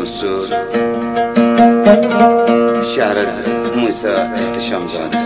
منصور شعر از موسی احتشام زاده.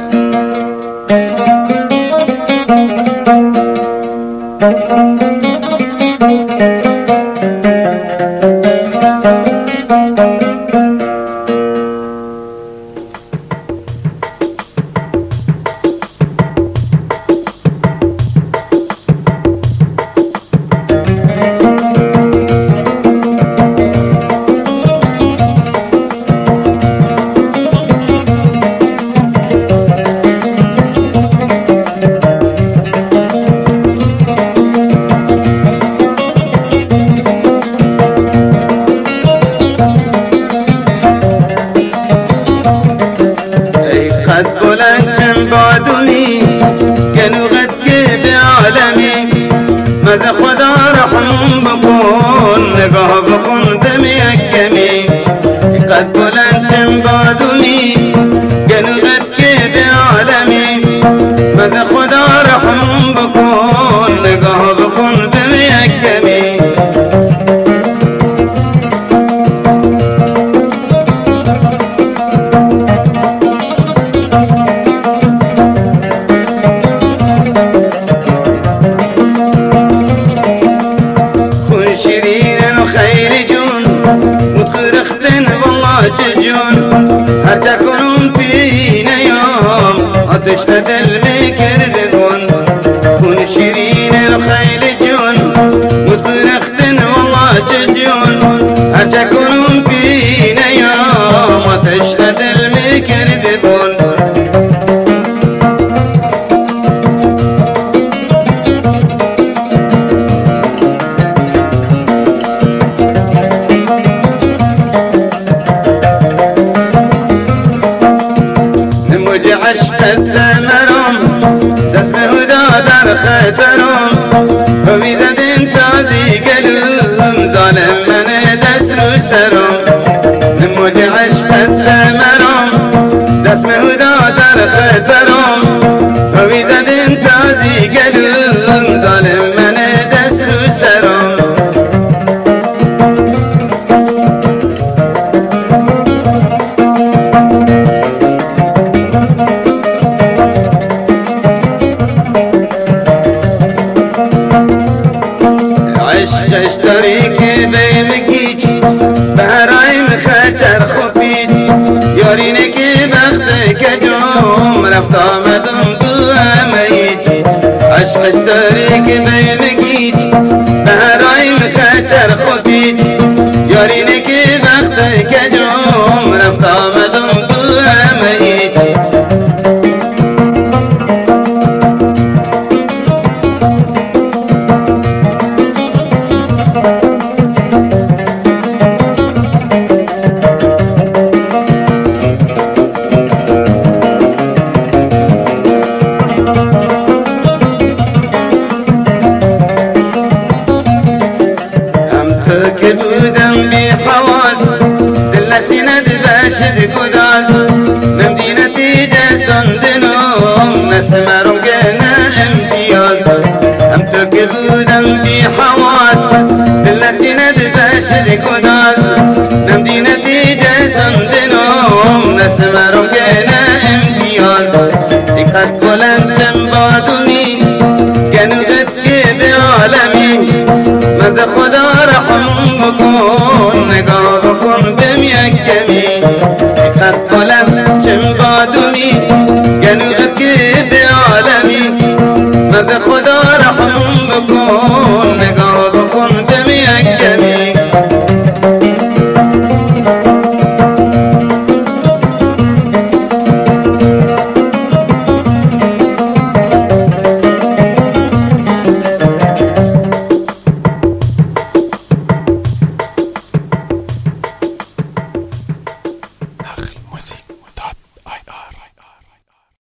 قد بلند چم بادونی گنوغت که به عالمی مده خدا رحم بکن نگاه بکن به میکمی. قد بلند چم بادونی گنوغت که به عالمی مده خدا رحم بکن نگاه بکن به میکمی. هر تکنون فينا يوم آتش دل میکردون کن شیرین الخیل جون مترختن والله جون. هر تکنون فينا يوم آتش دل میکردون عشقت سمرم دست به هدا در خطرم بمیدد انتازی گلوم ظالم من دست رو سرم. نموج عشقت سمرم دست به هدا در خطرم بمیدد انتازی گلوم ظالم من دست رو سرم. عشقش داری که بیمگیچ بهرایم خچر خوبید یارینه که بخت کجوم رفت آمدم دو امیت. عشقش داری که بیمگیچ بهرایم خچر خوبید یارینه که بخت کجوم رفت آمدم دو امیت. که بودم بی حواس دل نسیند باشد گداز نمدینتی جسندنم نسمرم گنه امتیاز. هم تو که بودم بی حواس دل نسیند باشد گداز نمدینتی جسندنم نسمرم گنه امتیاز. قد بلند چم بادونی گنوغت که به عالمی مد خدا رحم بکن نگاه